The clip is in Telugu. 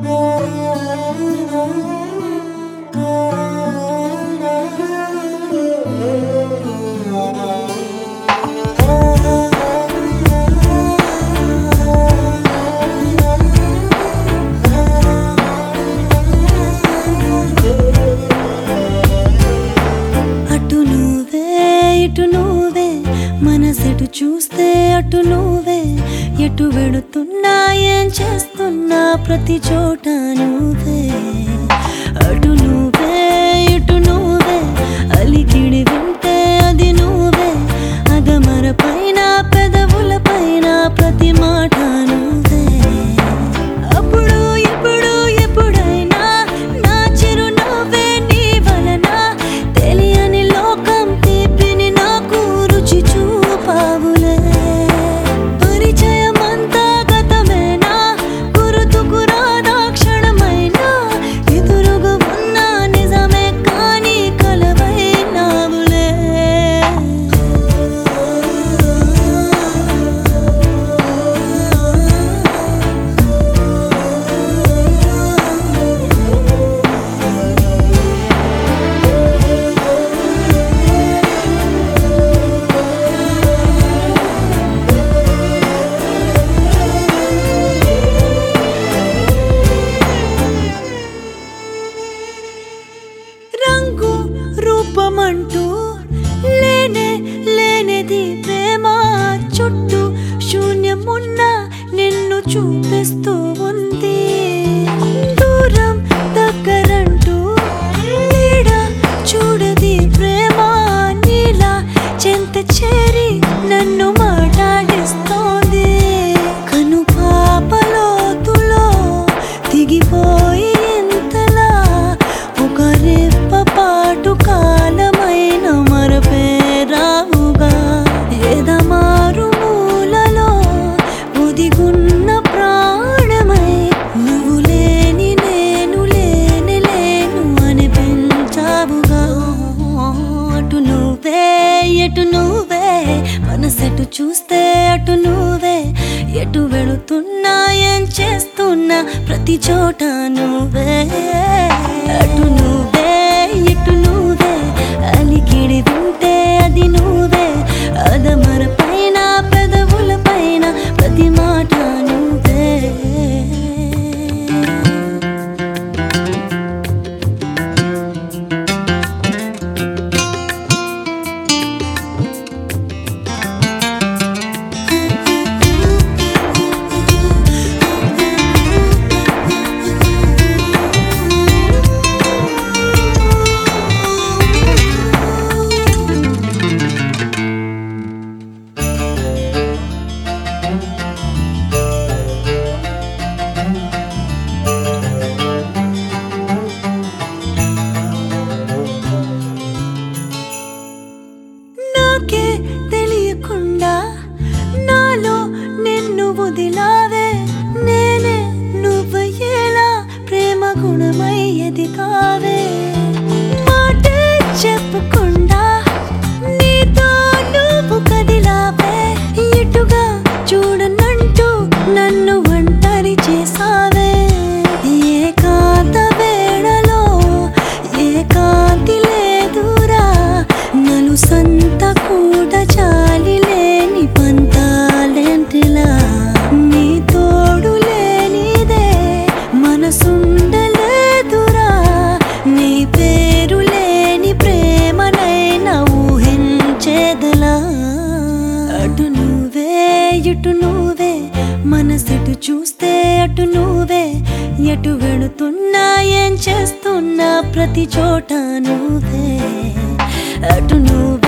మనసెటు చూస్తే అటు నువ్వే, ఎటు వెళుతున్నా ఏం చేస్తున్నా ప్రతి చోట నువ్వే. అటు నువ్వే ఇటు నువ్వే, అలికిడి వింటే అది నువ్వే, అగమర పైన పెదవుల పైన ప్రతి మాట నువ్వే. అప్పుడు ఇప్పుడు ఎప్పుడైనా నా చిరునవ్వే నీ వలన, తెలియని లోకం తీపిని నాకు రుచి చూపావులే. పరిచయమంతా గతమేనా, గుర్తుకు రాదా క్షణమైనా, ఎదురుగా ఉన్న నిజమే కానీ కలవైనావులే. రంగు రూపమంటూ లేనే లేనిది ప్రేమ, చుట్టూ శూన్యమున్న నిన్ను చూపిస్తూ ఉంది. దూరం దగ్గరంటూ నీడ చూడది ప్రేమ, నీలా చెంత చేరి నన్ను మాట్లాడిస్తోంది. కను పాపలోతులో దిగిపోయి ఇంతలా ఒక రెప్ప పాటు కాలమైన మరపేరావుగా, ఎదమారు మూలలో ఒదిగున్న ప్రాణమై, నువ్వు లేని నేను లేని లేను అనిపించావుగా. అటు నువ్వే ఎటు నువ్వే, మనసెటు చూస్తే అటు నువ్వే, ఎటు వెళుతున్నా ఏం చేస్తున్నా ప్రతి చోట నువ్వే. అటు నువ్వే ఇటు నువ్వే, అలికిడి వింటే అది నువ్వే, అదమర పైన పెదవుల పైన ప్రతి మాట నువ్వే. నాకే తెలియకుండా నాలో నిన్ను వదిలావే, నేనే నువ్వయ్యేలా ప్రేమ గుణమై ఎదిగావే. మాటే చెప్పకుండా నీతో నువ్వు కదిలావే, ఇటుగా చూడనంటూ నన్ను ఒంటరి చేసావే. ఏకాంత వేళలో ఏకాంతి లేదురా, నలుసంత కూడా చాలి లేని పంతాలేంటిలా, నీ తోడు లేనిదే మనసుండలేదురా, నీ పేరు లేని ప్రేమనైనా ఊహించేదలా. అటు నువ్వే ఇటు నువ్వే, మనసెటు చూస్తే అటు నువ్వే, ఎటు వెళుతున్నా ఏం చేస్తున్నా ప్రతి చోట నువ్వే. అటు నువ్వే